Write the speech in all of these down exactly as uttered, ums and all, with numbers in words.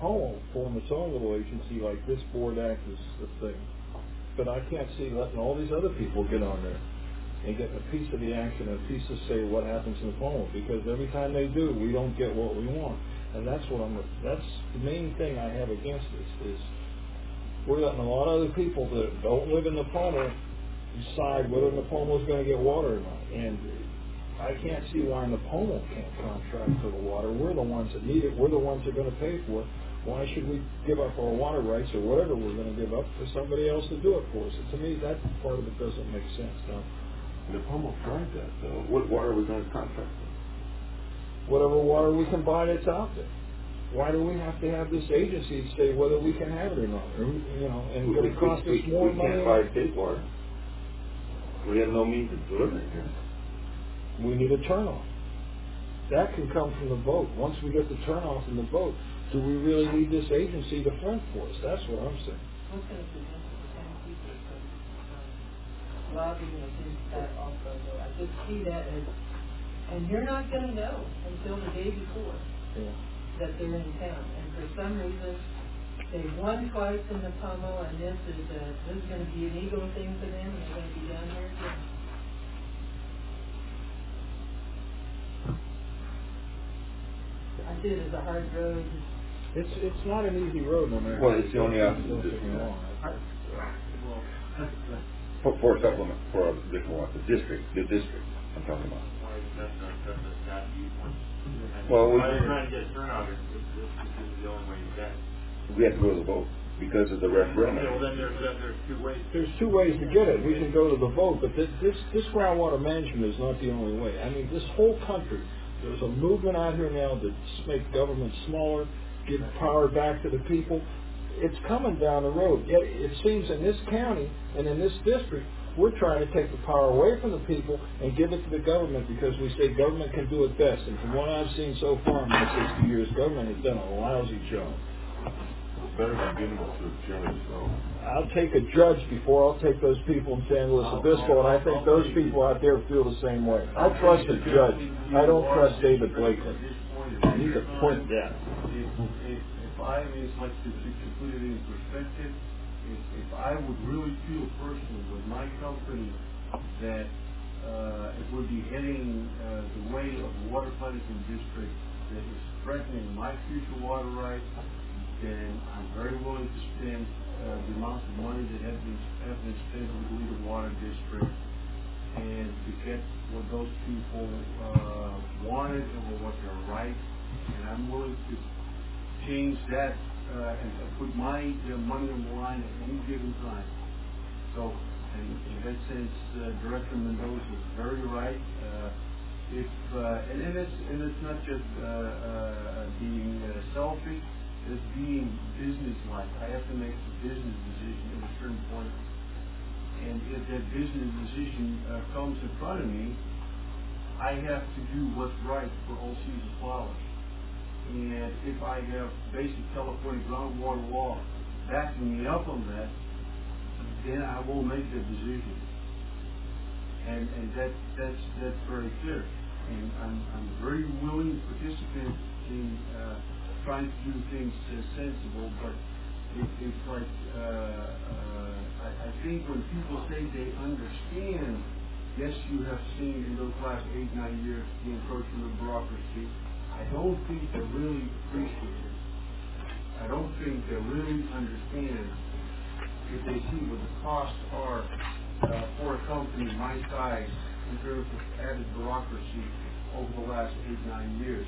Pomo form its own little agency like this board act is the thing. But I can't see letting all these other people get on there and getting a piece of the action and a piece of say what happens in the Pomo, because every time they do, we don't get what we want. And that's what I'm, that's the main thing I have against this, is we're letting a lot of other people that don't live in the Pomo decide whether the Pomo is going to get water or not. And I can't see why the Pomo can't contract for the water. We're the ones that need it. We're the ones that are going to pay for it. Why should we give up our water rights or whatever we're going to give up for somebody else to do it for us? And to me, that part of it doesn't make sense. Now, the Pomo tried that, though. What water are we going to contract with? Whatever water we can buy that's out there. Why do we have to have this agency say whether we can have it or not? Or, you know, and we, going to cost we, us more we money? We can't buy state water. We have no means of delivering it here. We need a turnoff. That can come from the vote. Once we get the turnoff in the vote, do we really need this agency to front for us? That's what I'm saying. What's going to prevent the same people from um, lobbying against that also, though? I just see that as, and you're not going to know until the day before yeah. that they're in town. And for some reason, they've won twice in the Pomo, and this is a, this is going to be an ego thing for them, and they're going to be down here again. I see it as a hard road. It's it's not an easy road, no matter. Well, it's the only option. For, for a supplement, for a different one, the district, the district, I'm talking about. That's not, that's a stat viewpoint. Well, we, why they're trying to get turnout, this, this, this is the only way you get it. We have to go to the vote because of the referendum. Okay, well, then there's, then there's two ways. There's two ways to get it. We can go to the vote, but this, this, this groundwater management is not the only way. I mean, this whole country, there's a movement out here now to make government smaller, give power back to the people. It's coming down the road. Yet it seems in this county and in this district, we're trying to take the power away from the people and give it to the government because we say government can do it best. And from what I've seen so far in my sixty years, government has done a lousy job. It's better than giving it to a judge, so. I'll take a judge before I'll take those people in San Luis Obispo, and I think those people out there feel the same way. I trust a judge. I don't trust David Blakely. He's a point down. If, if I, mean, it's like to, to put it in perspective, if, if I would really feel personally with my company that uh, it would be heading uh, the way of the water planning district that is threatening my future water rights, then I'm very willing to spend uh, the amount of money that has been, have been spent with the Leader Water District and to get what those people uh, wanted and what their rights, and I'm willing to change that uh, and put my uh, money on the line at any given time. So, and in that sense, uh, Director Mendoza is very right. Uh, if uh, and, and it's and it's not just uh, uh, being uh, selfish. It's being business-like. I have to make a business decision at a certain point. And if that business decision uh, comes in front of me, I have to do what's right for all season flowers. And if I have basic California groundwater law backing me up on that, then I will make that decision. And and that that's that's very clear. And I'm I'm a very willing participant in uh, trying to do things uh, sensible, but it, it's like uh, uh, I, I think when people say they understand, yes, you have seen in those last eight, nine years the encroachment of bureaucracy. I don't think they really appreciate it. I don't think they really understand if they see what the costs are uh, for a company my size in terms of added bureaucracy over the last eight, nine years.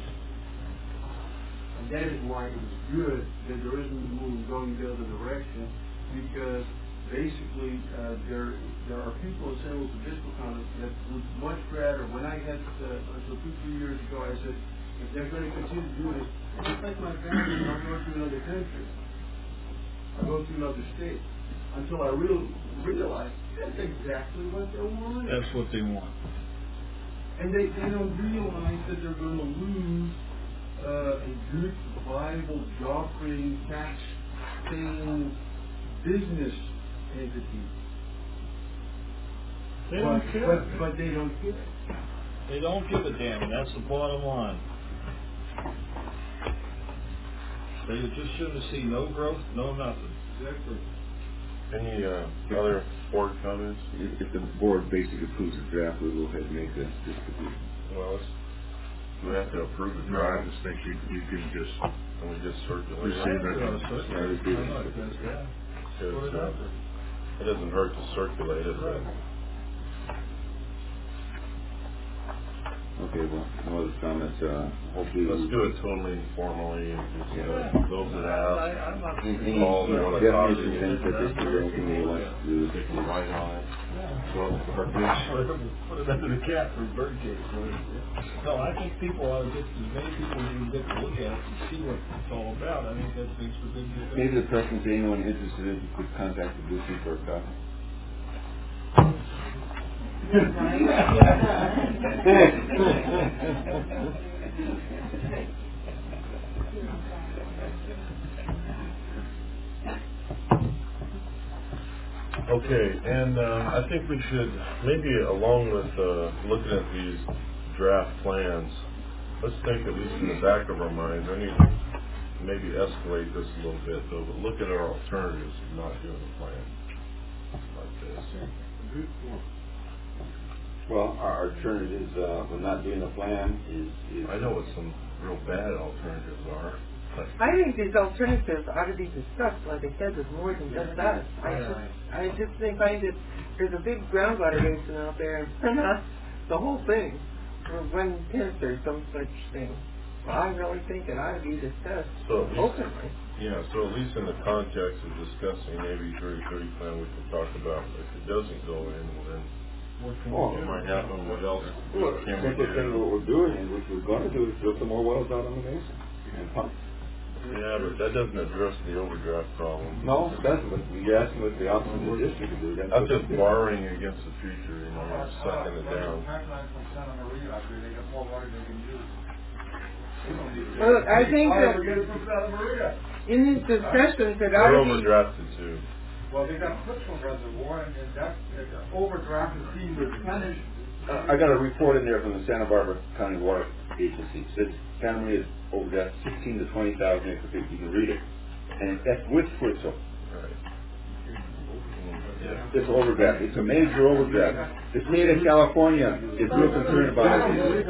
And that is why it is good that there isn't moving going the other direction, because basically uh, there there are people in San Luis Obispo County that would much rather, when I had, uh, until two, three years ago, I said, if they're going to continue to do this, just like my family, I'll go to another country. I'll go to another state. Until I real, realized that's exactly what they want. That's what they want. And they, they don't realize that they're going to lose Uh, a good, viable, job-creating, tax-paying business entity. They don't but, care. But, but they don't care. They don't give a damn, and that's the bottom line. They just shouldn't see no growth, no nothing. Exactly. Any uh, other board comments? If, if the board basically approves the draft, we'll go ahead and make the distribution. Well, let's, do we have to approve the No, I draft? just think you, you can just Can we just circulate it? receive it. Uh, so- Yeah, we do. I like that, yeah. Put Because, it out uh, there. it doesn't hurt to circulate it, but Okay, well, no other comments, uh, hopefully. let's do it totally informally and just, uh, those that I, have, I'm not. Anything, Paul, you want to talk to definitions, you? things that this is anything they want to do. they can write on it. So, Put it under the cap for bird cage. No, I think people ought to get, as many people as can get to look at it and see what it's all about. I think that makes for good debate. Maybe the person, anyone interested, in could contact the Blue Sea for a copy. okay, and, uh, I think we should, maybe along with, uh, looking at these draft plans, let's think at least in the back of our minds, I need to maybe escalate this a little bit, though, but look at our alternatives of not doing a plan like this. Good point. Well, our alternatives, uh, for not doing a plan is, is. I know what some real bad alternatives are. but- I think these alternatives ought to be discussed, like I said, with more than just us. I just, I just think I that there's a big groundwater basin out there, and not the whole thing, or one tenth or some such thing. Well, I really think it ought to be discussed So at least, openly. yeah, so at least in the context of discussing maybe thirty thirty plan, we can talk about if it doesn't go in, well then What can Oh, we what do? might happen, what else Well, can we simple thing, do? what we're doing, and what we're gonna do is drill some more wells out on the basin. And pump. Yeah, but that doesn't address the overdraft problem. No, it doesn't, but we asked them what the office of the district to do. That's That's what just they did. borrowing against the future, you know, you're sucking it down. Pipeline from Santa Maria, out there, they got more water than they can use. They don't need to- Well, I think Why that we get it from Santa Maria? in these discussions, it They're ought to be. overdrafted too. Well, they got Clipsville Reservoir, and and that, that overdraft is being replenished. Uh, I got a report in there from the Santa Barbara County Water Agency. It says Santa Maria is overdraft sixteen to twenty thousand acre feet. You can read it. And that's with Fritzel. Right. Yeah. It's overdraft. It's a major overdraft. The state of California is real concerned about it.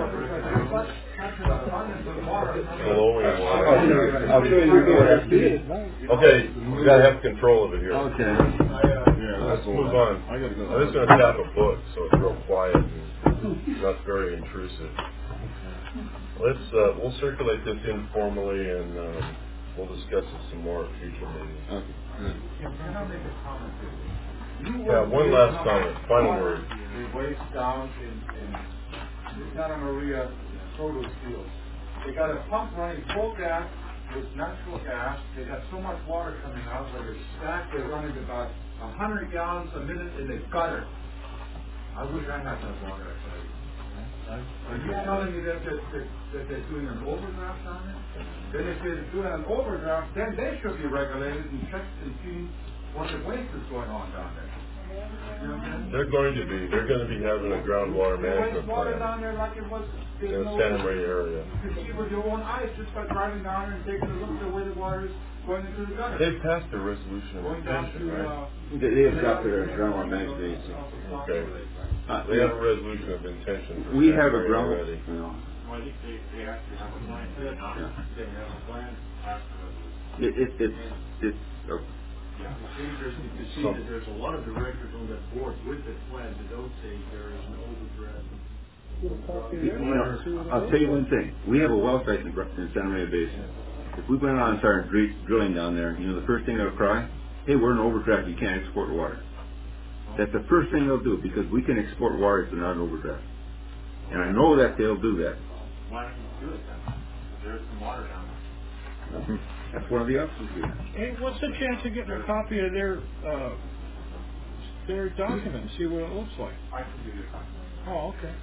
Flowing I'll water. show you, I'll show you the report after this. Okay, we gotta have control of it here. Okay. Let's move on. I gotta go. I'm just gonna tap a book, so it's real quiet and not very intrusive. Let's, uh, we'll circulate this informally and, um, we'll discuss it some more at future meetings. Okay. Can I make a comment here? You Yeah, work one with last how comment, much final water word. They waste down in, in the Santa Maria produce fields. They got a pump running full gas with natural gas. They got so much water coming out where they're stacked, they're running about a hundred gallons a minute in the gutter. I wish I had that water, I tell you. Are you telling me that, that, that, that they're doing an overdraft on it? Then if they're doing an overdraft, then they should be regulated and checked and see what the waste is going on down there. You know what I'm saying? They're going to be, they're gonna be having a groundwater They management waste water plan down there like it was, in there's the no. Santa Maria area. You can see with your own eyes just by driving down there and taking a look at the way the water is going into the gutter. They've passed their resolution of Going down to, intention, right? uh. They, they have adopted their groundwater management agency. Okay. Uh, They have a resolution of intention for We Santa have a Maria ground, already. you know, Well, I think they, they actually have a plan. Yeah. They have a plan after that. it, it, it's, it's, uh, You see, there's, you can see that there's a lot of directors on that board with that plan that don't say there is an overdraft. you know, I'll tell you one thing. We have a well site in, the- in Santa Maria Basin. If we went on and started dr- drilling down there, you know, the first thing they'll cry, hey, we're in overdraft, you can't export water. That's the first thing they'll do, because we can export water if they're not in overdraft. And I know that they'll do that. Why don't you do it then? There's some water down there. That's one of the options we have. Hey, what's the chance of getting a copy of their, uh, their document, see what it looks like? I can give you a copy. Oh, okay.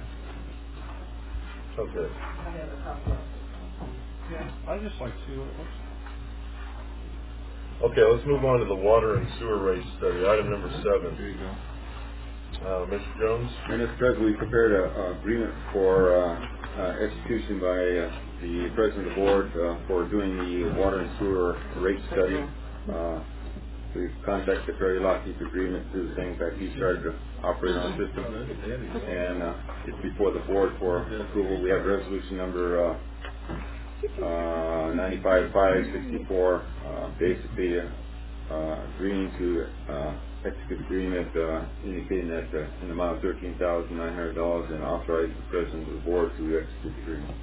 Okay. I have a copy of it. Yeah, I'd just like to see what it looks like. Okay, let's move on to the water and sewer rate study, item number seven. There you go. Uh, Mister Jones? And Mister President, we prepared a, a agreement for, uh, uh, execution by, uh, the president of the board uh, for doing the water and sewer rate study. Uh, we've contacted the Prairie Lock Keep Agreement through the thing. In fact, he started to operate on the system, and uh, it's before the board for approval. We have resolution number uh, uh, ninety-five five sixty-four, uh, basically uh, agreeing to uh, execute agreement uh, indicating that uh, in the amount of thirteen thousand nine hundred dollars and authorize the president of the board to execute the agreement.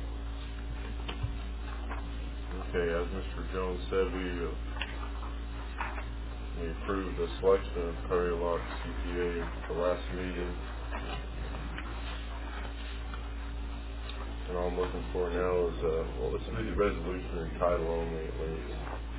Okay, as Mister Jones said, we uh, we approved the selection of Prairie Lock C P A at the last meeting. And all I'm looking for now is, uh, well, let's do the resolution in title only at least.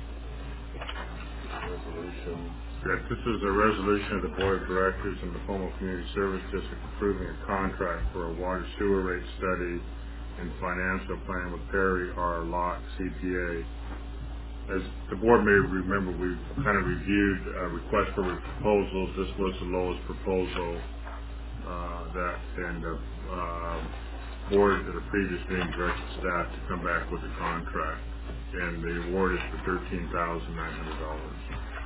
Resolution. Yes, this is a resolution of the Board of Directors in the Pomo Community Service District approving a contract for a water sewer rate study and financial plan with Prairie R. Lock C P A. As the board may remember, we kind of reviewed a request for proposals. This was the lowest proposal uh, that, and the uh, board at the previous meeting directed staff to come back with a contract, and the award is for thirteen thousand nine hundred dollars.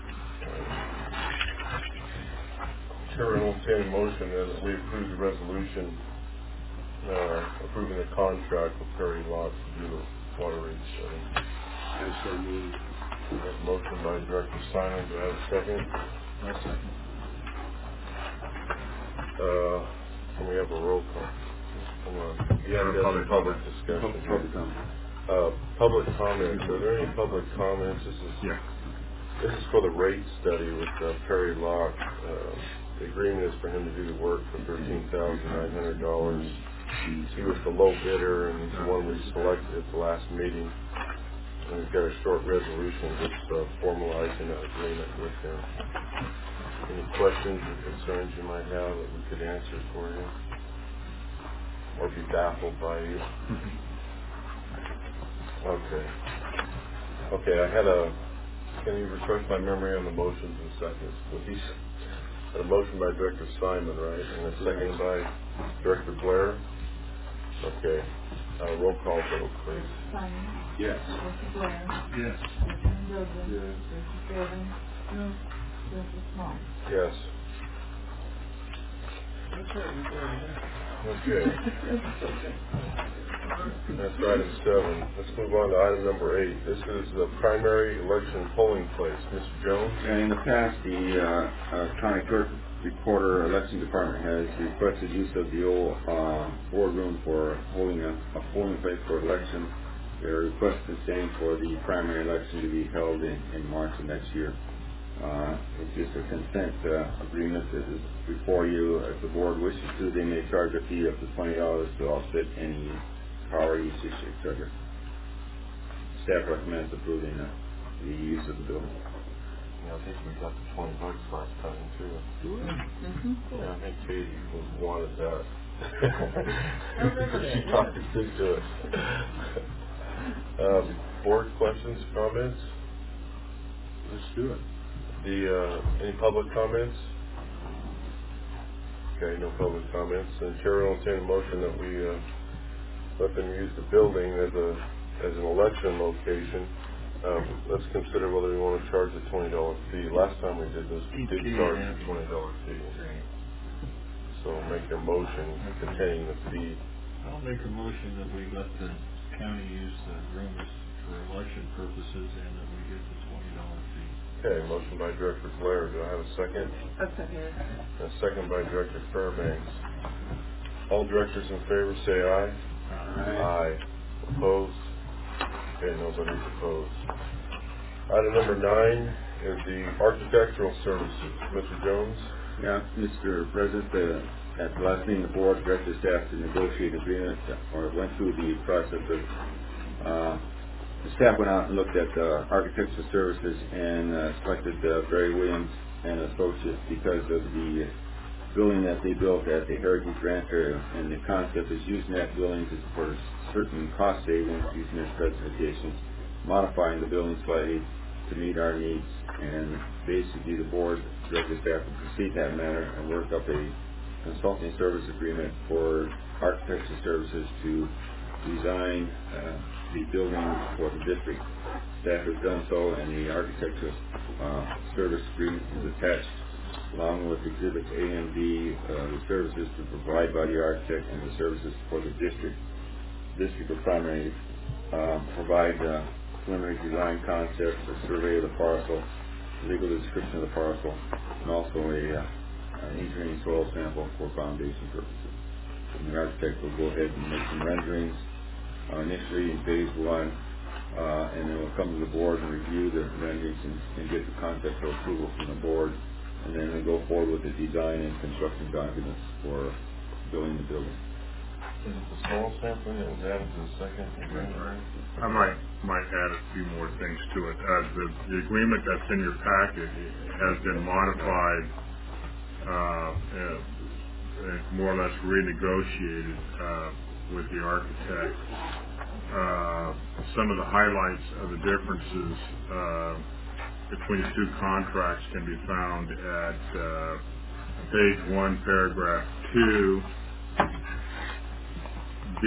Chair will entertain a motion that we approve the resolution uh, approving the contract with Prairie Lock to do the water rate study. I so moved. We have a motion by Director Simon. Do I have a second? I'll second. Uh, can we have a roll call? Come on. Yeah, Uh, there's public a public comment. discussion. Public comment. Uh, public comments. Are there any public comments? This is Yeah. this is for the rate study with uh, Prairie Lock. Uh, the agreement is for him to do the work for thirteen thousand nine hundred dollars. He was the low bidder, and he's the one we selected at the last meeting. And we've got a short resolution just uh, formalizing that agreement with him. Any questions or concerns you might have that we could answer for you, or be baffled by you? Okay. Okay, I had a. Can you refresh my memory on the motions and seconds, please? A motion by Director Simon, right, and a second by Director Blair. Okay. Uh, roll call vote, please. Simon. Yes. Director Blair. Yes. Director Douglas. Yes. Director Fairman. No. Director Small. Yes. Okay. That's item seven. Let's move on to item number eight. This is the primary election polling place. Mister Jones? And in the past, the uh, uh, county clerk recorder election department has requested use of the old uh, boardroom for holding a, a polling place for election. They're requesting the same for the primary election to be held in, in March of next year. Uh, it's just a consent uh, agreement that is before you. If the board wishes to, they may charge a fee up to twenty dollars to offset any power usage, et cetera. Staff recommends approving uh, the use of the building. Yeah, I think we got the twenty bucks last time, too. Mm-hmm. Yeah, I think Katie was wanted that. She talked us into it. Um, board questions, comments? Let's do it. The, uh, any public comments? Okay, no public comments. And Chair will entertain a motion that we, uh, let them use the building as a, as an election location. Um, let's consider whether we want to charge a twenty dollar fee. Last time we did this, we did charge a twenty dollar fee. So make a motion containing the fee. I'll make a motion that we let the county use the rooms for election purposes and that we get the twenty dollar fee. Okay, motion by Director Blair. Do I have a second? A second. A second by Director Fairbanks. All directors in favor say aye. Aye. Aye. Opposed? Okay, nobody's opposed. Item number nine is the architectural services. Mister Jones? Yeah, Mister President, uh, at the last meeting, the board directed staff to negotiate an agreement, or went through the process of, uh, the staff went out and looked at uh, architectural services and uh, selected uh, Barry Williams and Associates because of the building that they built at the Heritage Ranch area, and the concept is using that building to, for certain cost savings using their specifications, modifying the building slightly to meet our needs, and basically the board directed staff to proceed that manner and work up a consulting service agreement for architectural services to design uh, the building for the district. Staff has done so, and the architectural uh, service agreement is attached, along with exhibits A and B, uh, the services to provide by the architect and the services for the district. District will primarily uh, provide uh, preliminary design concept, a survey of the parcel, legal description of the parcel, and also a uh, an engineering soil sample for foundation purposes. And the architect will go ahead and make some renderings uh, initially in phase one, uh, and then we'll come to the board and review the renderings and, and get the conceptual approval from the board, and then we'll go forward with the design and construction documents for building the building. Is it the soil sampling that was added to the second agreement? I might might add a few more things to it. Uh, the, the agreement that's in your packet has been modified, uh, and, and more or less renegotiated uh, with the architect. Uh, some of the highlights of the differences uh, between the two contracts can be found at uh, page one, paragraph two, B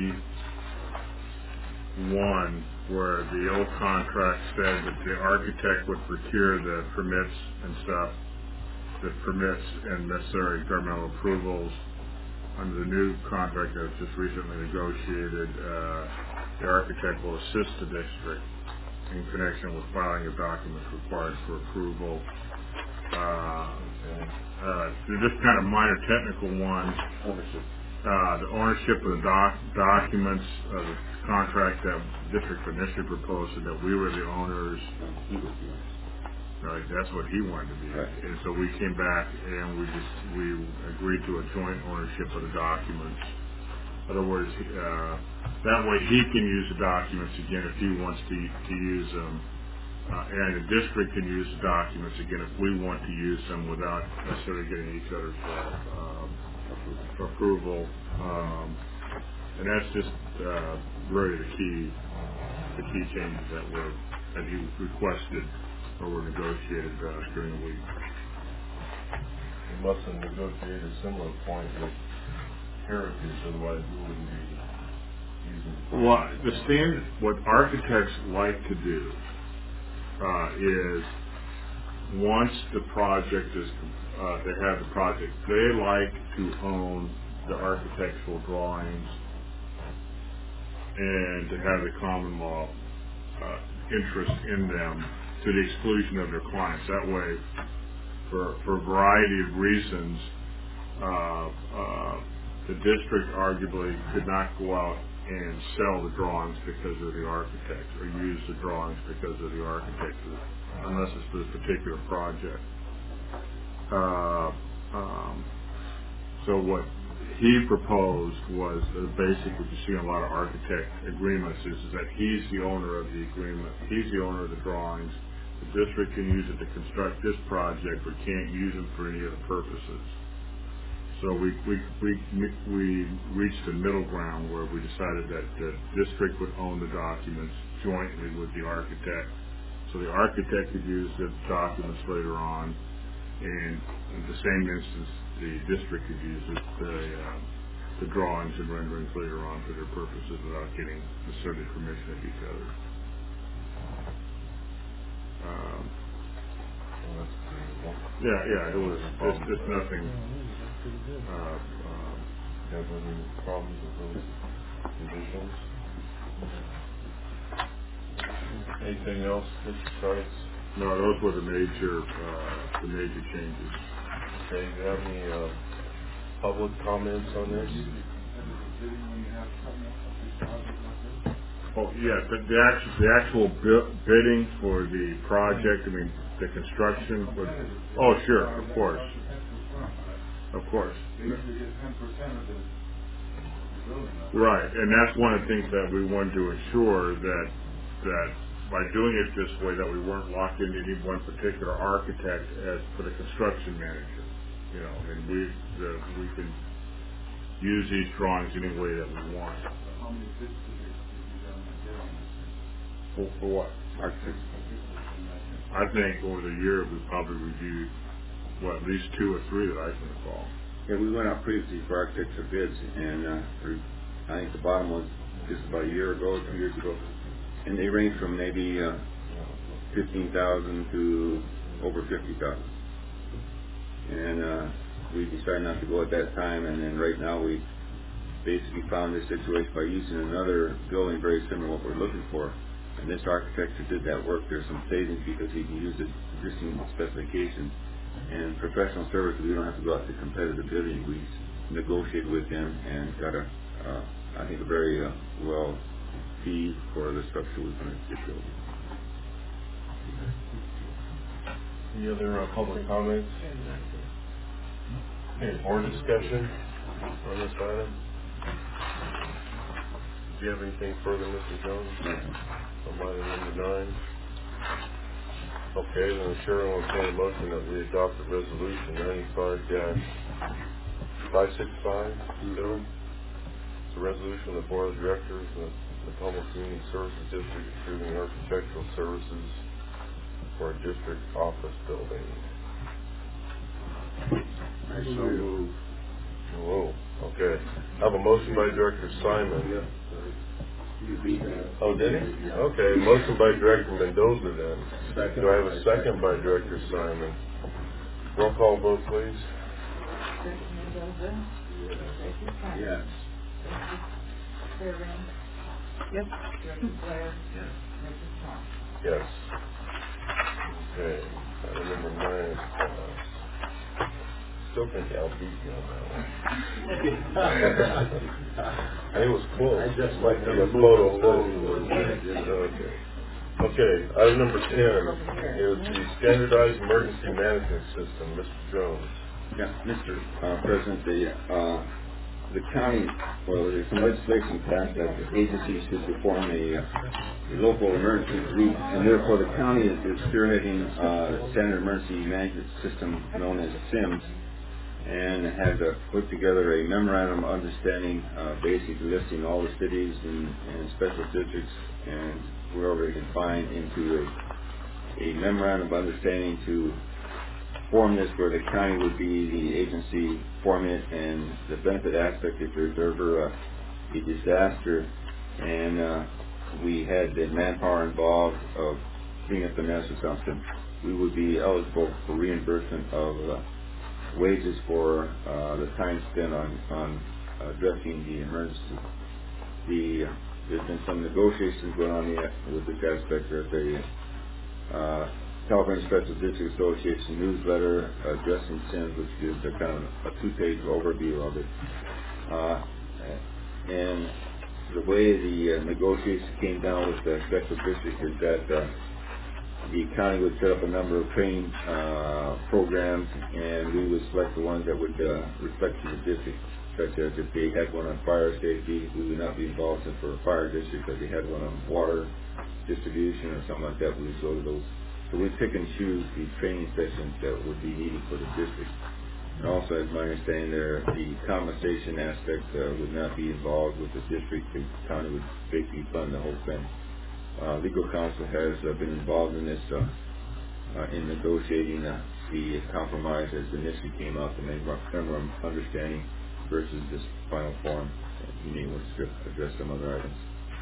one, where the old contract said that the architect would procure the permits and stuff, the permits and necessary governmental approvals. Under the new contract that was just recently negotiated, uh, the architect will assist the district in connection with filing of documents required for approval. Uh, uh, just kind of minor technical ones. Uh, the ownership of the doc, documents of the contract that the district initially proposed, and that we were the owners. Right, that's what he wanted to be. Right. And so we came back and we just we agreed to a joint ownership of the documents. In other words, uh, that way he can use the documents again if he wants to to use them, uh, and the district can use the documents again if we want to use them without necessarily getting each other's uh, approval. Um, and that's just uh, really the key the key changes that were that he requested or were negotiated uh, during the week. We must have negotiated a similar point with Heritage, otherwise we wouldn't be using. Well, the standard, what architects like to do uh, is once the project is, uh, they have the project, they like to own the architectural drawings and to have the common law uh, interest in them to the exclusion of their clients. That way, for, for a variety of reasons, uh, uh, the district arguably could not go out and sell the drawings because of the architect, or use the drawings because of the architect, unless it's for this particular project. Uh, um, so what he proposed was uh, basically what you see in a lot of architect agreements is, is that he's the owner of the agreement, he's the owner of the drawings. The district can use it to construct this project, but can't use them for any other purposes. So we we we we reached a middle ground where we decided that the district would own the documents jointly with the architect. So the architect could use the documents later on, and in the same instance, the district could use it, the uh, the drawings and renderings later on for their purposes without getting necessarily permission of each other. Um, Well, that's agreeable. yeah, yeah, it was. It's, it's nothing. Uh, um, Have any problems with those conditions? Anything else, Mister Price? no, those were the major, uh, the major changes. Okay, do you have any uh, public comments on this? Oh, yeah, the, the actual, the actual bu- bidding for the project, I mean, the construction, for, oh, sure, of course, of course. Right, and that's one of the things that we wanted to ensure that, that by doing it this way, that we weren't locked into any one particular architect as for the construction manager. You know, and we, the, we can use these drawings any way that we want. For, for what? Architects. I think over the year we probably reviewed, what, at least two or three that I can recall. Yeah, we went out previously for architecture bids, and uh, for, I think the bottom was just about a year ago, two years ago, and they range from maybe uh, fifteen thousand to over fifty thousand. And uh, we decided not to go at that time, and then right now we basically found this situation by using another building very similar to what we're looking for. And this architect who did that work, there's some savings because he can use the existing specifications. And professional services, we don't have to go out to competitive bidding. We negotiated with him and got a, uh, I think, a very uh, well fee for the structure we're going to build. Any other uh, public comments? Okay, board discussion on this item? Do you have anything further, Mister Jones? On item number nine? Okay, then the chair will entertain a motion that we adopt the resolution ninety-five dash five six five. It's a resolution of the Board of Directors of the Tacoma Community Services District approving architectural services for a district office building. I so move. Whoa, okay. I have a motion by Director Simon. Oh, did he? Okay, motion by Director Mendoza then. Do I have a second by Director Simon? Roll call vote, please. Director Mendoza. Director Simon. Yes. Director Fairbanks. Yes. Director Blair. Yes. Director Strong. Yes. Okay, item number nine is passed. Still think I'll beat you on that one. It was close. I just Might like be the a photo move. Okay. Okay, item number ten is the standardized emergency management system. Mister Jones. Yeah, Mister Uh, President, the uh, the county, well, there's some legislation passed that the agency should form a, uh, a local emergency group, and therefore the county is, is spearheading uh, Standard Emergency Management System known as SIMS, and has uh, put together a memorandum of understanding, uh, basically listing all the cities and, and special districts and wherever they can find into a, a memorandum of understanding to form this where the county would be the agency forming it, and the benefit aspect if there's ever uh, a disaster and uh, we had the manpower involved of cleaning up the mess or something, we would be eligible for reimbursement of uh, wages for uh, the time spent on, on addressing the emergency. The, uh, there's been some negotiations going on yet with this aspect. There's a uh, California Special District Association newsletter addressing SIMS, which gives a kind of a two-page overview of it. Uh, and the way the uh, negotiations came down with the special district is that uh, the county would set up a number of training uh, programs, and we would select the ones that would uh, respect to the district, such as if they had one on fire safety, we would not be involved in for a fire district. If they had one on water distribution or something like that, we would go to those. So we pick and choose the training sessions that would be needed for the district. And also, as my understanding there, the compensation aspect uh, would not be involved with the district. The county would basically fund the whole thing. Uh, legal counsel has uh, been involved in this uh, uh, in negotiating uh, the compromise as initially came out, the memorandum of understanding versus this final form. You may want to address some other items.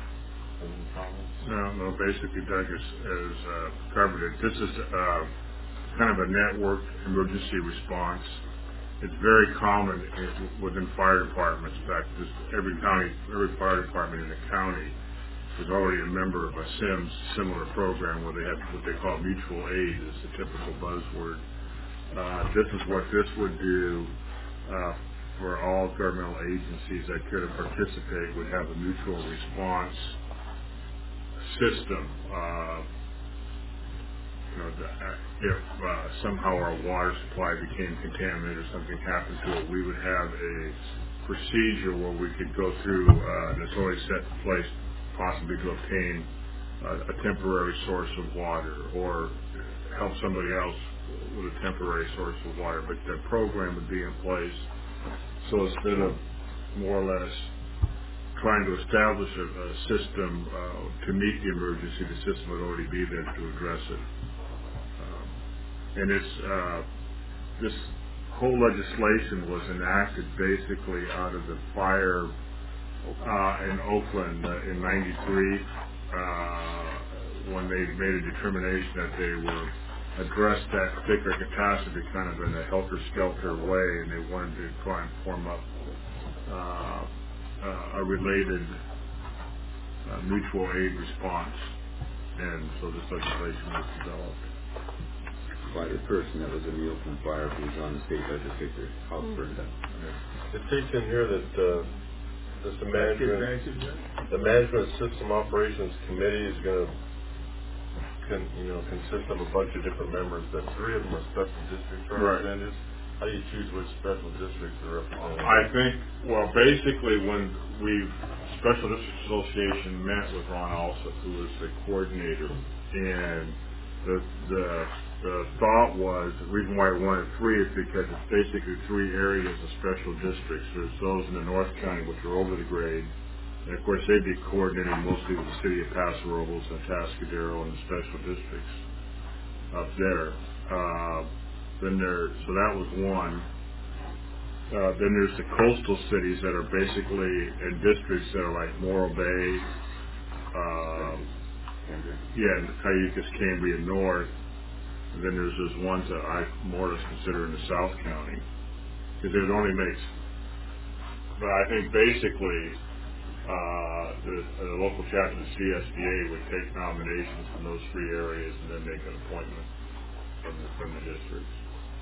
No, no, basically Doug has, has uh, covered it. This is uh, kind of a network emergency response. It's very common in, within fire departments. In fact, just every county, every fire department in the county is already a member of a SIMS similar program where they have what they call mutual aid is the typical buzzword. Uh, this is what this would do uh, for all governmental agencies that could participate would have a mutual response system. Uh, you know, the, if uh, somehow our water supply became contaminated or something happened to it, we would have a procedure where we could go through uh, that's already set in place, possibly to obtain uh, a temporary source of water or help somebody else with a temporary source of water. But the program would be in place. So instead of more or less trying to establish a, a system uh, to meet the emergency, the system would already be there to address it. Um, and it's, uh, this whole legislation was enacted basically out of the fire uh, in Oakland uh, in ninety-three, uh, when they made a determination that they were addressed that particular catastrophe kind of in a helter-skelter way, and they wanted to try and form up uh, uh, a related uh, mutual aid response, and so this legislation was developed. By the person that was in the Oakland fire who was on the state legislature, House burned down. It states in here that uh, this the management, the management system operations committee is going to, con, you know, consist of a bunch of different members. That three of them are special district representatives. Right. How do you choose which special districts are represented? I think, well, basically when we Special District Association met with Ron Alsop, who was the coordinator, and the the the thought was the reason why we wanted three is because it's basically three areas of special districts. There's those in the North County, which are over the grade, and of course they'd be coordinating mostly with the city of Paso Robles and Atascadero and the special districts up there. Uh, then there, so that was one. Uh, then there's the coastal cities that are basically in districts that are like Morro Bay, uh, yeah, and Cayucas, Cambria North. And then there's those ones that I more or less consider in the South County, because it only makes. But I think basically uh, the, the local chapter of the C S D A would take nominations from those three areas and then make an appointment from the, from the districts.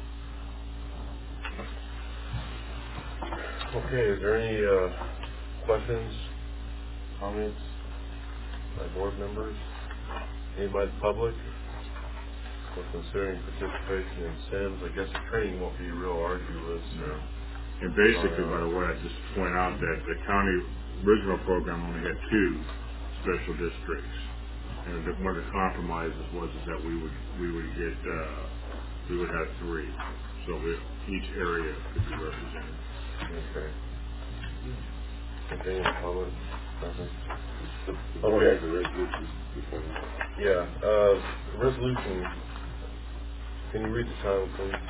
Okay, is there any uh, questions, comments by board members? Anybody in the public? We're considering participation in SIMS. I guess the training won't be real arduous. Or and basically, by the way, I just point out that the county original program only had two special districts, and the, one of the compromises was is that we would we would get uh, we would have three, so we, each area could be represented. Okay. Okay, public. Okay. Yeah. Uh, resolution. Can you read the title, please?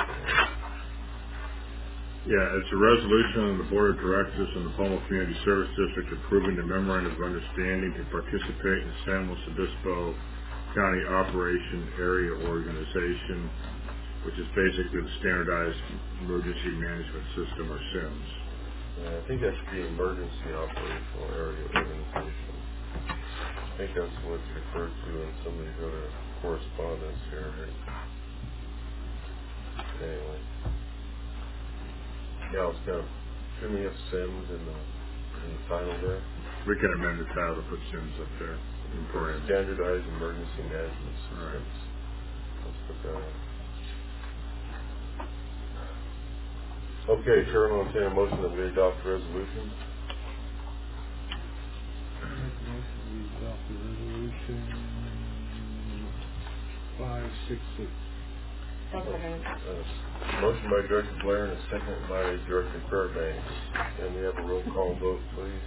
Yeah, it's a resolution of the Board of Directors and the Palma Community Service District approving the memorandum of understanding to participate in the San Luis Obispo County Operation Area Organization, which is basically the Standardized Emergency Management System, or SIMS. Yeah, I think that should be Emergency Operational Area Organization. I think that's what it's referred to in some of these other correspondence here. Right? Anyway. Yeah, it's kind of, shouldn't we have SIMS in the, in the title there? We can amend the title to put SIMS up there. In parentheses. Standardized Emergency Management Systems. Right. Let's put that in. Okay, Chair, I'll entertain a motion that we adopt the resolution. We adopt the resolution five six six. Uh, motion by Director Blair and a second by Director Fairbanks. And we have a roll call vote, please.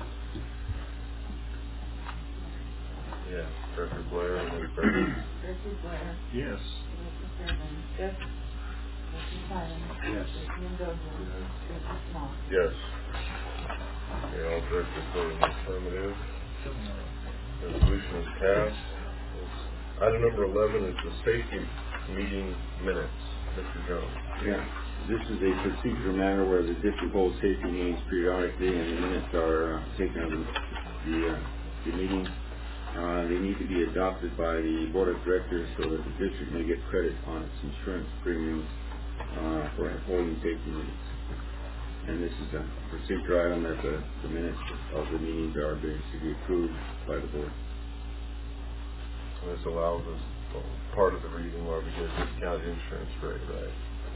Yeah, Director Blair and then Fairbanks. Director Blair. Yes. Director Fairbanks. Yes. Director Simon. Yes. Director Mendoza. Director Small. Yes. Okay, all directors voting in the affirmative. Resolution is passed. Item number eleven is the safety meeting minutes. Mister Jones. Yeah. This is a procedural matter where the district holds safety meetings periodically, and the minutes are uh, taken of the, the, uh, the meeting. Uh, they need to be adopted by the board of directors so that the district may get credit on its insurance premiums uh, for holding safety meetings. And this is a procedure item that the, the minutes of the meetings are basically approved by the board. And this allows us well, part of the reason why we get a discounted insurance rate, right?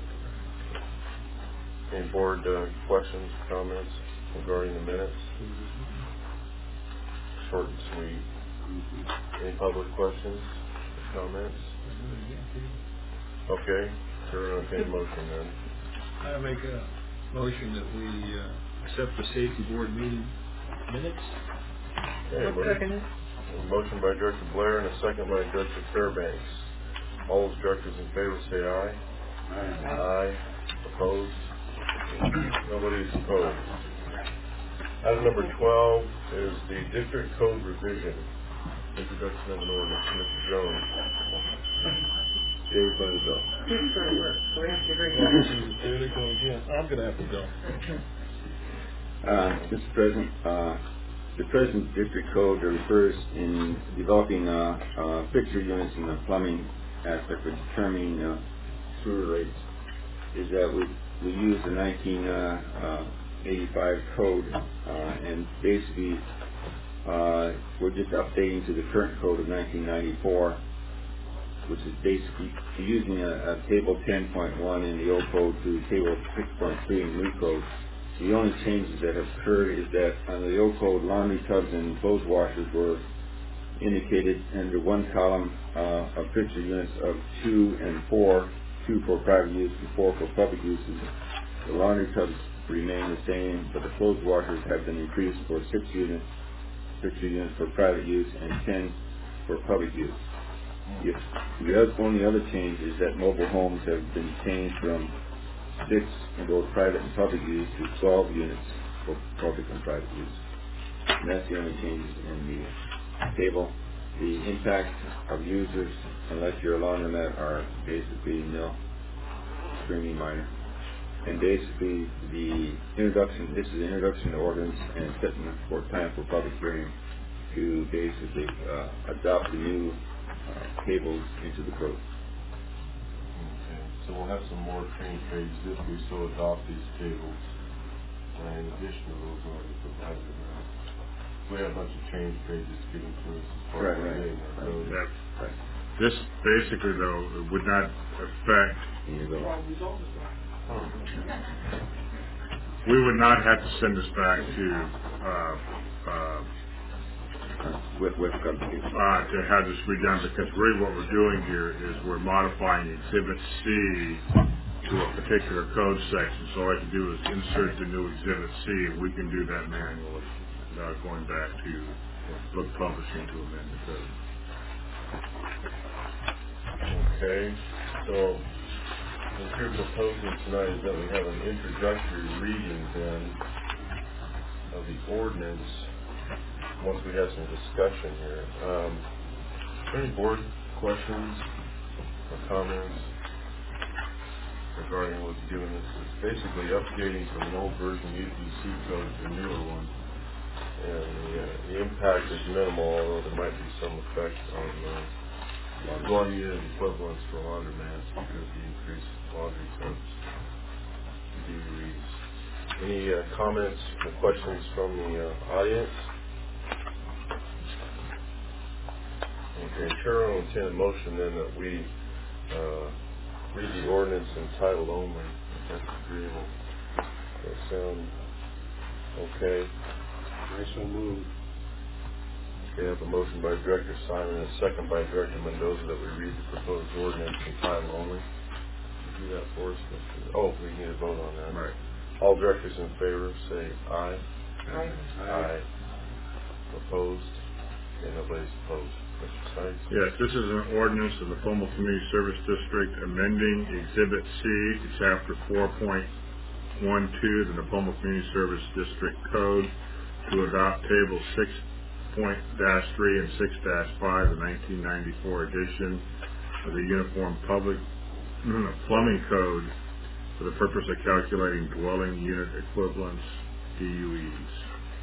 Any board uh, questions, comments regarding the minutes? Short and sweet. Any public questions, comments? Okay, sure, entertain motion then. I make a motion that we uh, accept the safety board meeting minutes. Okay, One second. A motion by Director Blair and a second by Director Fairbanks. All those directors in favor say aye. Aye. Aye. Opposed? Nobody's opposed. Item number twelve is the district code revision. Introduction of an ordinance. Mister Jones. David by the bill. He's gonna work, so we have to agree. There they go again. I'm gonna have to go. Uh, Mister President, uh, the present district code refers in developing uh, uh, fixture units in the plumbing aspect for determining uh, sewer rates is that we we use the nineteen eighty-five code uh, and basically uh, we're just updating to the current code of nineteen ninety-four, which is basically using a, a table ten point one in the old code to table six point three in the new code. The only changes that have occurred is that under the old code, laundry tubs and clothes washers were indicated under one column uh, of fixture units of two and four, two for private use and four for public uses. The laundry tubs remain the same, but the clothes washers have been increased for six units, fixture units for private use and ten for public use. Yes. The other, only other change is that mobile homes have been changed from six in both private and public use to twelve units for public and private use. And that's the only changes in the table. The impact of users, unless you're a laundromat, are basically nil, extremely minor. And basically the introduction, this is the introduction to ordinance and setting for time for public hearing to basically uh, adopt the new uh, tables into the code. So we'll have some more change pages if we so adopt these tables, and in addition to those already provided. Right? We have a bunch of change pages given to us as part Right, of the right. day. So That, Right. this basically, though, would not affect, Here you go. oh, we would not have to send this back to, uh, uh, Uh, with, with uh, to have this redone, because really what we're doing here is we're modifying Exhibit C to a particular code section. So all I can do is insert the new Exhibit C, and we can do that manually without going back to book publishing to amend the code. okay. So what you're proposing tonight is that we have an introductory reading then of the ordinance once we have some discussion here. Um, are there any board questions or comments regarding what's given us? It's basically updating from an old version U P C code to a newer one. And the, uh, the impact is minimal, although there might be some effect on uh, dwelling unit equivalents for laundromats because of the increased laundry tubs. D U Es. Any uh, comments or questions from the uh, audience? Okay, Chair will entertain a motion then that we uh, read the ordinance in title only, if that's agreeable. Does that sound okay? I so move. Okay, I have a motion by Director Simon and a second by Director Mendoza that we read the proposed ordinance in title only. Can you do that for us, Mister Oh, we need a vote on that. Right. All directors in favor say aye. Aye. Aye. Opposed? Okay, nobody's opposed. Mister Sykes? Yes, this is an ordinance of the Pullman Community Service District amending Exhibit C to Chapter four point one two of the Pullman Community Service District Code to adopt Table six point three and six dash five, the nineteen ninety-four edition of the Uniform Public Plumbing Code for the purpose of calculating dwelling unit equivalents, D U Es.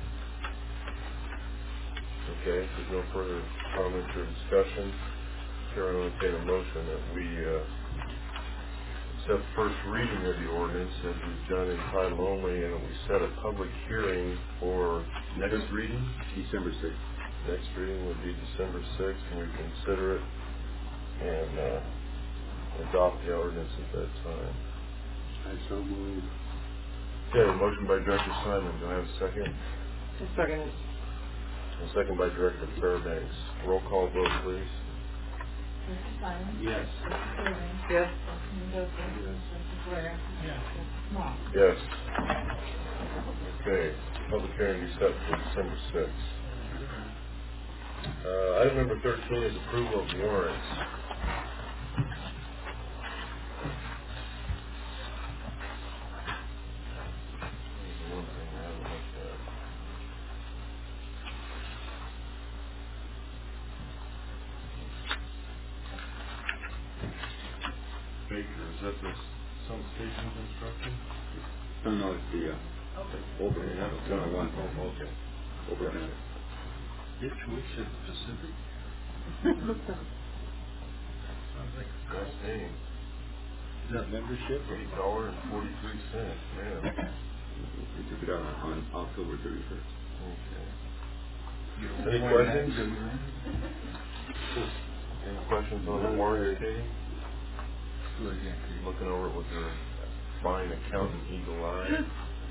Okay, if there's no further comments or discussion, Chair will entertain a motion that we uh, accept first reading of the ordinance as we've done in title only, and we set a public hearing for next reading. December sixth. Next reading would be December sixth, and we consider it and uh, adopt the ordinance at that time. I so move. Okay, a motion by Director Simon. Do I have a second? Just a second. A second by Director Fairbanks. Roll call vote, please. Mister Simon? Yes. Mister Fairbanks? Yes. Mister Mendoza? Mister Blair? Yes. Mister Small? Yes. Okay, public hearing be set for December sixth. Uh, item number thirteen is approval of warrants. One thing I haven't looked at. Baker, is that the sump station construction? No, no, it's the, uh, overhead, that's one oh one. Oh, okay. Overhead. Ditch Witch at Pacific. Nice name. Is that membership? Eight dollars and forty-three cents, man. We took it out on October thirty-first. Okay. Any questions? Any questions on the warrant, Katie? Looking over it with her fine accountant eagle eye.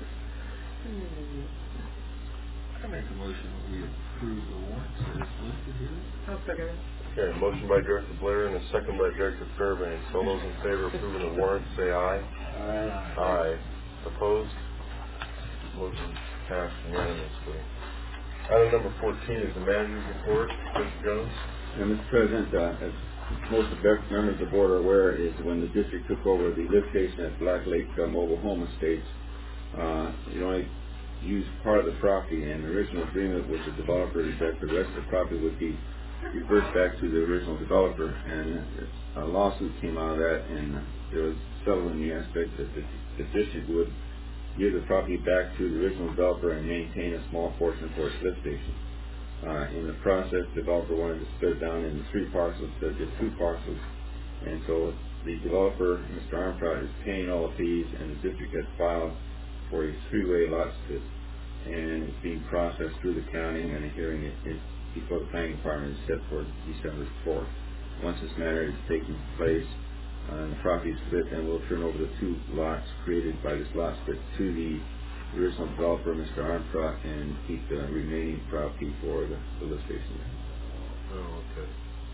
I make a motion that we approve the warrants as listed here. I'll second it. Okay, motion by Director Blair and a second by Director Fairbanks. All those in favor of approving the warrants, say aye. Aye. Aye. Opposed? Motion passed unanimously. Item number fourteen is the manager's report. Mister Jones? And Mister President, uh, as most of the members of the board are aware, is when the district took over the lift station at Black Lake uh, Mobile Home Estates, uh, you only used part of the property, and the original agreement with the developer is that the rest of the property would be reversed back to the original developer. And a lawsuit came out of that, and there was settled in the aspect that the, the district would give the property back to the original developer and maintain a small portion for its lift station. Uh, in the process, the developer wanted to split it down into three parcels instead of just two parcels. And so the developer, Mister Armstrong, is paying all the fees, and the district has filed for a three-way lot split. And it's being processed through the county, and a hearing it, it, before the planning department is set for December fourth. Once this matter is taking place, uh, and the property is split, then we'll turn over the two lots created by this lot split to the original developer, Mister Armstrong, and keep the remaining property for the, the lift station. Oh, okay.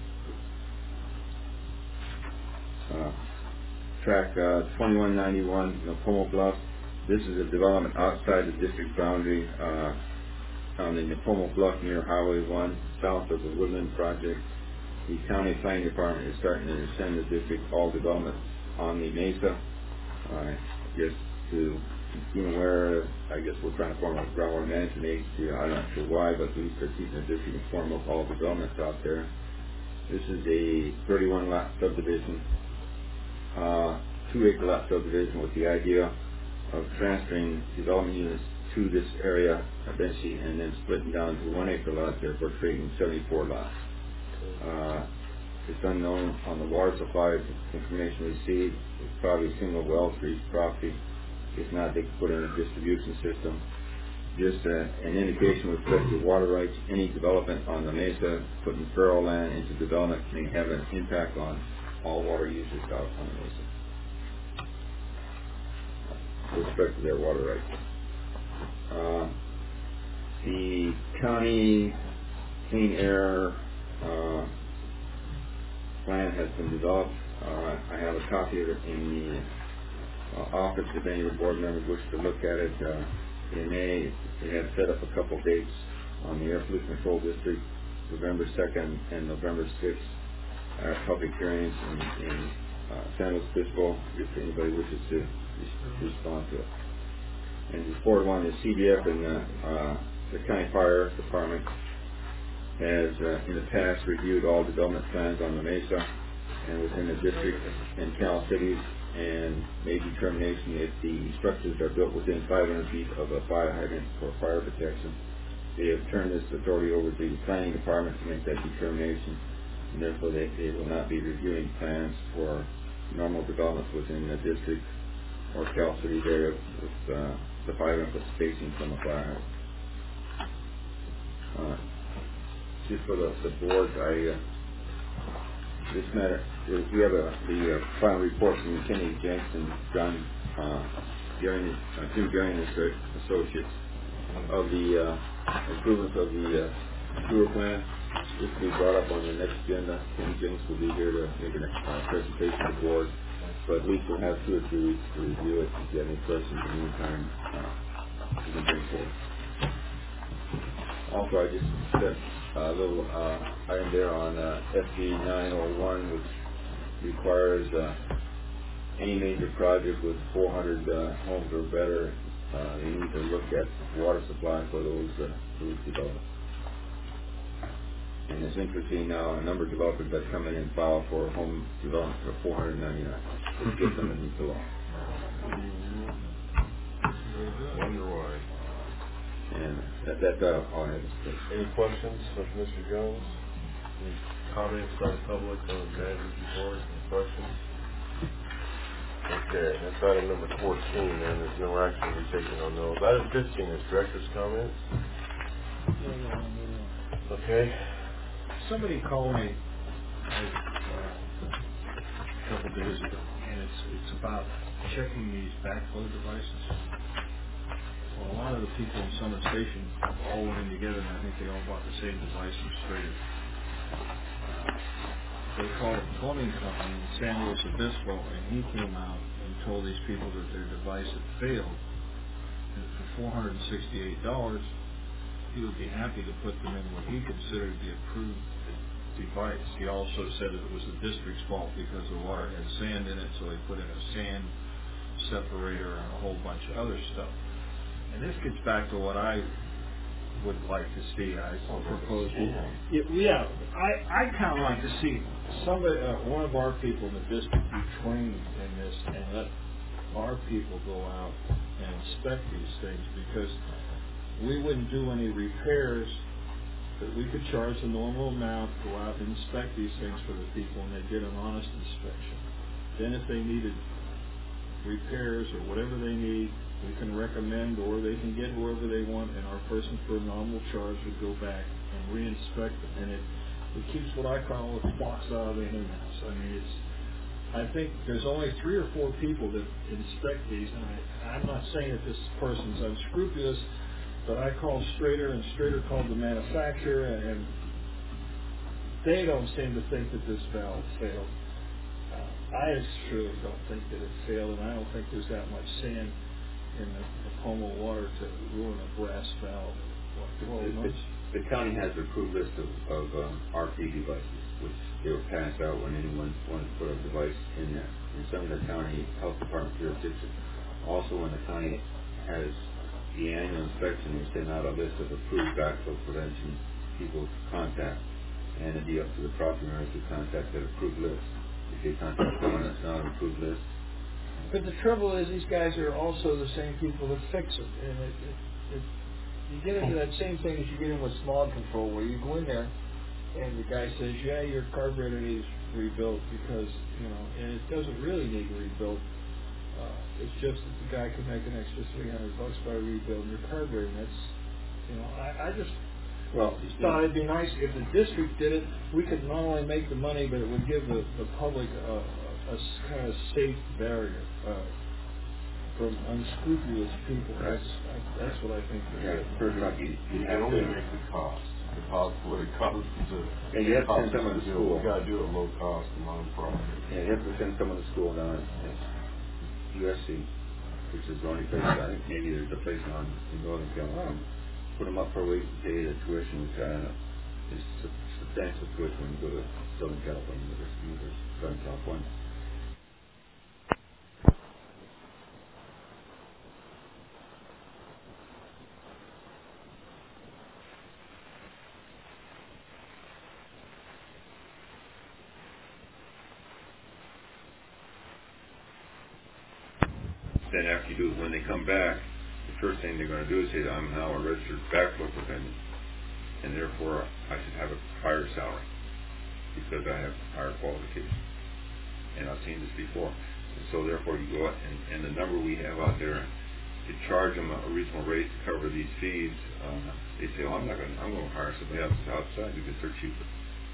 Uh, track uh, twenty-one ninety-one, Napomo Bluff. This is a development outside the district boundary uh, on the Napomo Bluff near Highway one, south of the Woodland project. The county planning department is starting to send the district all development on the mesa. Uh, just to be aware, I guess we're trying to form a groundwater management agency. I'm not sure why, but we are keeping the district informed of all developments out there. This is a thirty-one lot subdivision, uh, two acre lot subdivision with the idea of transferring development units to this area eventually, and then splitting down to one acre lots, therefore creating seventy-four lots. Uh, it's unknown on the water supply information received. It's probably a single well for each property. If not, they could put in a distribution system. Just uh, an indication with respect to water rights. Any development on the mesa, putting furrow land into development, may have an impact on all water users out on the mesa with respect to their water rights. Uh, the county clean air uh, plan has been developed. Uh, I have a copy of it in the uh, office if any of the board members wish to look at it. Uh, they may, they have set up a couple dates on the Air Pollution Control District, November second and November sixth, uh, public hearings in, in uh, San Luis Obispo, if anybody wishes to res- respond to it. And the fourth one is C D F and the, uh, the County Fire Department has uh, in the past reviewed all development plans on the mesa and within the district and Cal cities, and made determination if the structures are built within five hundred feet of a fire hydrant for fire protection. They have turned this authority over to the planning department to make that determination, and therefore they, they will not be reviewing plans for normal developments within the district or Cal City area with uh, the five hundred foot spacing from a fire hydrant. Uh, just for the, the board, I uh, this matter, we have a, the uh, final report from Kenny Jenks and John uh, Gary, uh, Jim Gary and his associates of the uh, improvements of the uh, sewer plant. This will be brought up on the next agenda. Kenny Jenks will be here to make a uh, presentation to the board, but at least we'll have two or three weeks to review it. If you have any questions in the meantime, uh, you can bring forward. Also, I just set a little uh, item there on uh, S B nine oh one, which requires uh, any major project with four hundred uh, homes or better, uh, they need to look at water supply for those uh, those developments. And it's interesting now, a number of developers that come in and file for home development for four hundred ninety-nine dollars. It's just underneath the law. Wonder why. And that, that's uh, all I have to say. Any questions of Mister Jones? Any comments by the public on the manager's report? Any questions? Okay, that's item number fourteen, and there's no action to be taken on those. Item fifteen is director's comments. Okay. Somebody called me uh, a couple days ago, and it's it's about checking these backflow devices. Well, a lot of the people in Summit Station all went in together, and I think they all bought the same device from Strader. Uh, they called a plumbing company in San Luis Obispo, and he came out and told these people that their device had failed. And for four hundred sixty-eight dollars, he would be happy to put them in what he considered the approved device. He also said that it was the district's fault because the water had sand in it, so they put in a sand separator and a whole bunch of other stuff. And this gets back to what I would like to see. I propose. Yeah, yeah I, I kind of like to see somebody, uh, one of our people in the district be trained in this and let our people go out and inspect these things, because we wouldn't do any repairs, but we could charge the normal amount, go out and inspect these things for the people, and they'd get an honest inspection. Then if they needed repairs or whatever they need, we can recommend, or they can get whoever they want, and our person for a nominal charge would go back and re-inspect them. And it, it keeps what I call the fox out of the hen house. I mean, it's, I think there's only three or four people that inspect these, and I, I'm not saying that this person's unscrupulous, but I called Strader, and Strader called the manufacturer, and they don't seem to think that this valve failed. Uh, I surely don't think that it failed, and I don't think there's that much sand in the, the Como water to ruin a brass valve. What, the, the, the county has an approved list of, of um, R P devices, which they were passed out when anyone wanted to put a device in there. And some of the county health department jurisdiction. Also, when the county has the annual inspection, they send out a list of approved backflow prevention people to contact, and it'd be up to the property owners to contact that approved list. If they contact someone that's not on an approved list. But the trouble is, these guys are also the same people that fix it, and it, it, it, you get into that same thing as you get in with smog control, where you go in there, and the guy says, "Yeah, your carburetor needs rebuilt," because you know, and it doesn't really need rebuilt. Uh, it's just that the guy could make an extra three hundred bucks by rebuilding your carburetor. And that's, you know, I, I just well, just thought it'd be nice if the district did it. We could not only make the money, but it would give the, the public a, a, a kind of safe barrier uh, from unscrupulous people. That's I, that's what I think. Yeah, first off, you, you You have can only to make the cost. The cost, what it costs to. Yeah, you have to send someone to school. You got to do it low cost and non-profit. Yeah, you have to send someone to school down at U S C, which is the only place. I think maybe there's a place on in Northern California. Put them up for a week and pay the tuition, which I don't know, is substantial tuition when you go to Southern California University, Southern California. Then after you do it, when they come back, the first thing they're going to do is say, I'm now a registered backflow preventer, and therefore I should have a higher salary because I have higher qualifications. And I've seen this before. And so therefore you go out, and, and the number we have out there to charge them a reasonable rate to cover these fees, uh, they say, oh, I'm not going to, I'm going to hire somebody else outside because they're cheaper.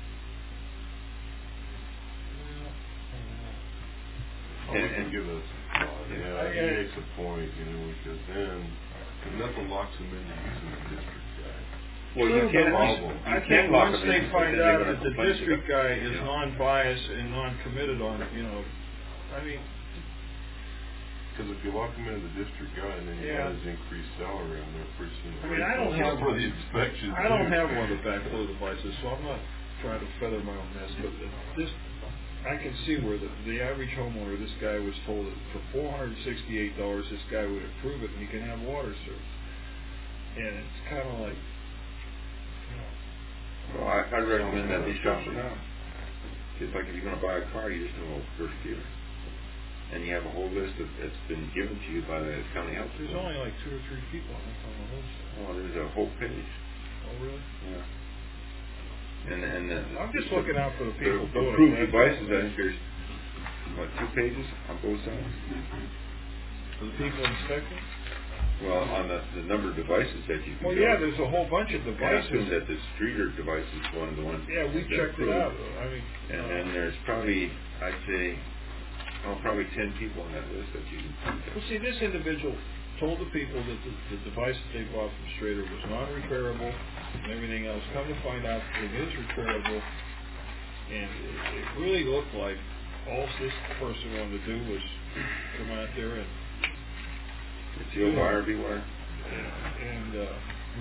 Oh, and, and give us, uh, yeah, he makes a point, you know, because then, because nothing locks them into using the district guy. Well, you can't, I think once they find out that the district guy is non-biased and non-committed on it, you know, I mean. Because if you lock them into the district guy and then you yeah. have his increased salary on there, pretty soon. I mean, I don't have for the inspections. I don't have one of the backflow devices, so I'm not trying to feather my own nest, but this. I can see where the, the average homeowner, this guy was told that for four hundred sixty-eight dollars, this guy would approve it and he can have water service. And it's kind of like, you know. Well, I, I'd recommend that they shop around. It's like if you're going to buy a car, you just go to first dealer. And you have a whole list of, that's been given to you by the county health. There's only like two or three people on the list. Oh, there's a whole page. Oh, really? Yeah. And and the, I'm just looking out for the people the doing approved it. devices. I think there's what two pages on both sides. For the people inspecting? Well, on the, the number of devices that you can. Well, go. yeah, there's a whole bunch of And I devices. assume that the Streeter device is one of the ones. Yeah, we that checked it approved. out. I mean, And uh, then there's probably, I'd say, oh, probably ten people on that list that you can contact. well, see, this individual told the people that the, the device that they bought from Strader was non-repairable and everything else. Come to find out, it is repairable, and it, it really looked like all this person wanted to do was come out there and. It's the old buyer beware. And uh,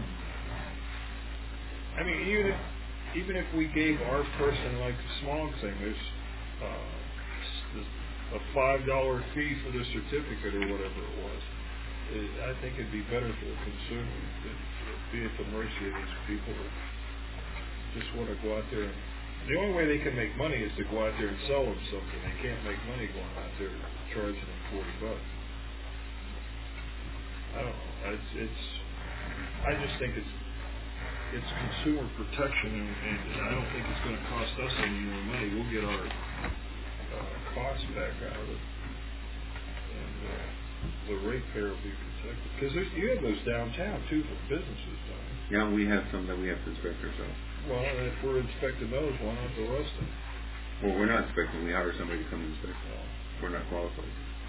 I mean, even if, even if we gave our person like the smog thing, there's uh, a five dollar fee for the certificate or whatever it was. It, I think it'd be better for the consumer than to be at the mercy of these people that just want to go out there. And, the only way they can make money is to go out there and sell them something. They can't make money going out there charging them forty bucks. I don't know. It's, it's. I just think it's it's consumer protection, and, and I don't think it's going to cost us any more money. We'll get our uh, costs back out of it, and uh, the ratepayer will be protected. Because you have those downtown too for businesses, don't you? Yeah, we have some that we have to inspect ourselves. Well, if we're inspecting those, why not the rest of them? Well, we're not inspecting. We hire somebody to come and inspect. We're not qualified.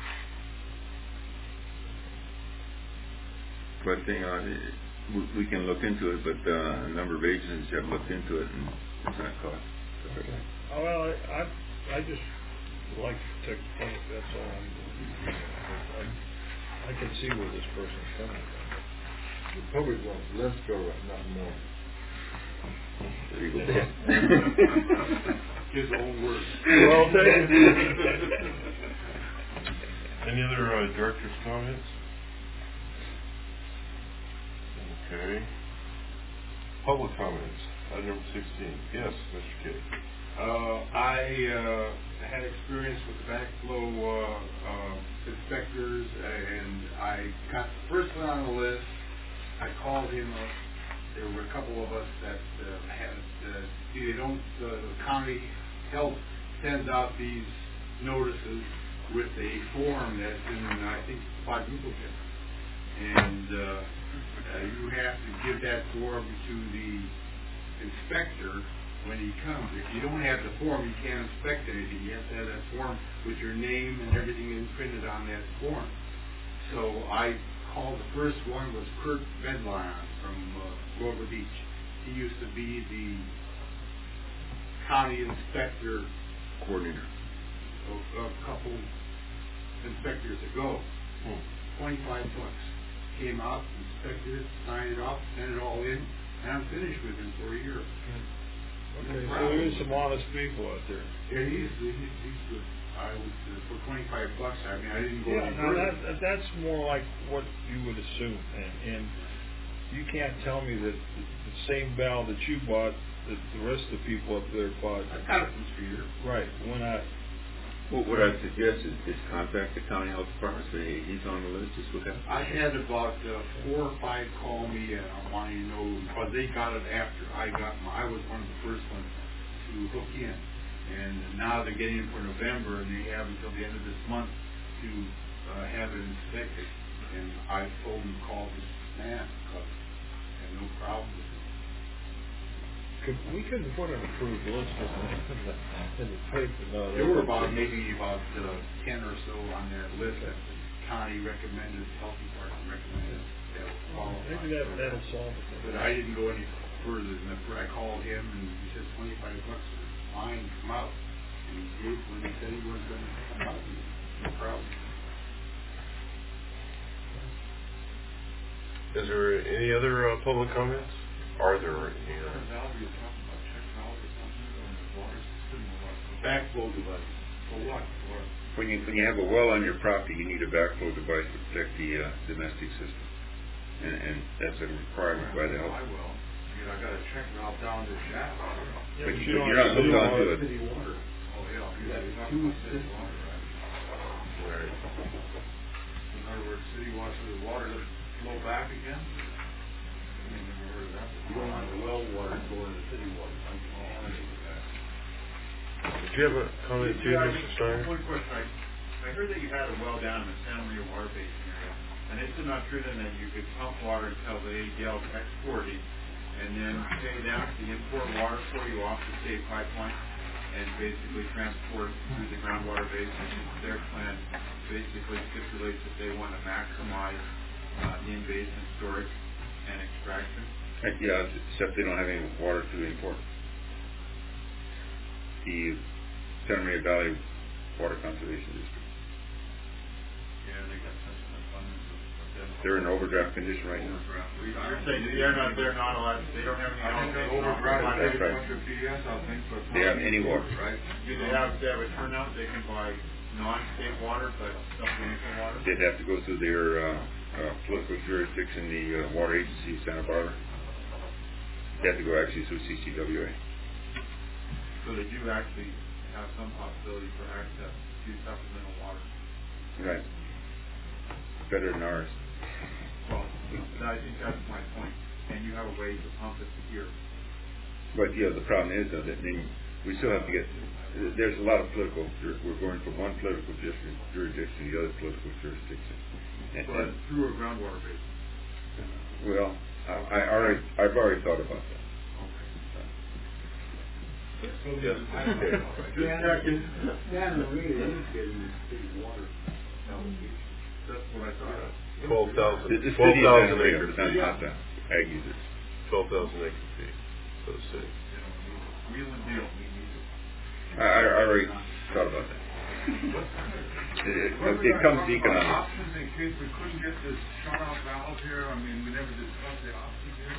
But you know, we, we can look into it. But uh, a number of agencies have looked into it, and it's not cost. Okay. Oh, well, I, I I just like to protect the public. That's all I'm doing. I, I can see where this person's coming from. The public wants less government, not more. There you go. His own words. Well taken. Any other uh, director's comments? Okay. Public comments. Item number sixteen. Yes, Mister K. Uh, I uh, had experience with the backflow uh, uh, inspectors, and I got the first one on the list. I called him up. There were a couple of us that uh, had, uh, see, they don't, uh, the county health sends out these notices with a form that's in, I think, quadruplicate. And uh, uh, you have to give that form to the inspector when he comes. If you don't have the form, you can't inspect anything. You have to have that form with your name and everything imprinted on that form. So I called, the first one was Kurt Bedline from uh, Grover Beach. He used to be the county inspector Coordinator. a, a couple inspectors ago. Hmm. twenty-five bucks. Came out, inspected it, signed it off, sent it all in, and I'm finished with him for a year. Okay, so there's some honest people out there. Yeah, he's, he's, he's good. I was, uh, for twenty-five bucks, I mean, I didn't go Yeah, any now further. that, that's more like what you would assume, and, and you can't tell me that the, the same valve that you bought, that the rest of the people up there bought. I got it from Streeter. Right. When I. Well, what I'd suggest is, is contact the county health department. Say, hey, he's on the list. Just look at it. I had about uh, four or five call me and I wanting to know, because they got it after I got my, I was one of the first ones to hook in. And now they're getting it for November, and they have until the end of this month to uh, have it inspected. And I told them to call this man, because I had no problem with it. Could, we couldn't put an approved list in the, in the paper. No, There were about maybe about uh, ten or so on that list that the county recommended, the health department recommended that would qualify. Maybe that, that'll solve it. But I didn't go any further than that. I called him and he said twenty-five bucks is fine, come out. And he did when he said he was going to come out. No problem. Is there any other uh, public comments? Are there any other? Backflow device. For what? For When you when you have a well on your property, you need a backflow device to protect the uh, domestic system, and, and that's a requirement by the health. I will. you know, I got a check valve down the shaft. Yeah, but you you're not hooked onto it. City water. Oh, yeah, you're talking about city water, right? Right. In other words, city wants the water to flow back again? I never heard of that. You don't want the well water going to city water. Did you have a comment too, Yeah, Mister Steiner? One question. I, I heard that you had a well down in the Santa Maria Water Basin area, and it's not true then that you could pump water until the A D L exporting, and then pay them to import water for you off the state pipeline, and basically transport it through the groundwater basin. Their plan basically stipulates that they want to maximize uh, in-basin storage and extraction. Heck, yeah, except they don't have any water to import. The Santa Maria Valley Water Conservation District. Yeah, they got such an abundance of, of them. They're in overdraft condition right now. You're saying they're not, they're not allowed, they don't have any. I think that overdraft is a bunch of B S, I think, but. They have any water. Right? Do they have, they have a turnout, they can buy non-state water, but supplemental water? They'd have to go through their uh, uh, political jurisdiction, the uh, Water Agency, Santa Barbara. They have to go actually through C C W A. So they do actually have some possibility for access to supplemental water. Right. Better than ours. Well, I think that's my point. And you have a way to pump it to here. But yeah, the problem is though that then we still have to get. There's a lot of political. We're going from one political jurisdiction to the other political jurisdiction. And, But and, through a groundwater basin. well, I, I already, I've already thought about that. Yes. Santa Maria is getting city water allocation. That's what I thought. Twelve thousand. The, the Twelve city of Santa thousand Maria, acre but not, feet. not the ag users. Twelve thousand acre feet for the city. Wheel and deal. We need it. I, I already thought about that. It, it, it comes to economics. Options in case we couldn't get this shut off valve here, I mean, we never discussed the options here.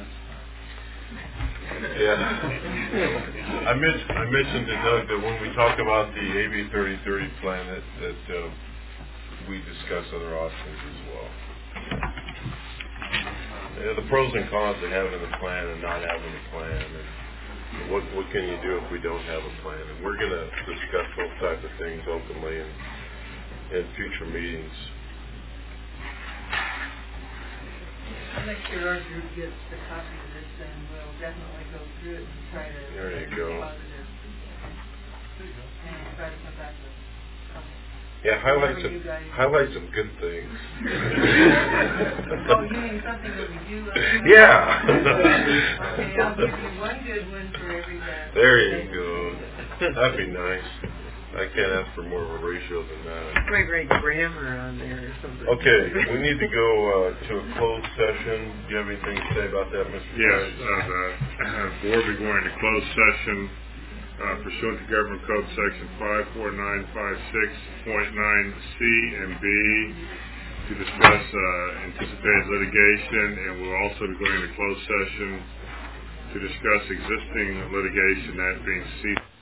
Yeah. I mentioned I mentioned to Doug that when we talk about the A B thirty thirty plan that that uh, we discuss other options as well. Yeah, the pros and cons of having the plan and not having the plan, and what what can you do if we don't have a plan? And we're going to discuss those type of things openly in in future meetings. I'll make sure our group gets the copy of this, and we'll definitely go through it and try to. There you go. Positive. And try to come back with comments. Yeah, highlight Whatever some you guys- highlight some good things. Oh, you mean something that we do? Like that? Yeah. Okay, I'll give you one good one for every bad. There you go. That'd be nice. I can't ask for more of a ratio than that. Great, great grammar on there or something. Okay, we need to go uh, to a closed session. Do you have anything to say about that, Mister Yes, Price? uh, the uh, board will be going to closed session uh, pursuant to Government Code Section five four nine five six point nine C and B to discuss uh, anticipated litigation, and we'll also be going into closed session to discuss existing litigation, that being C.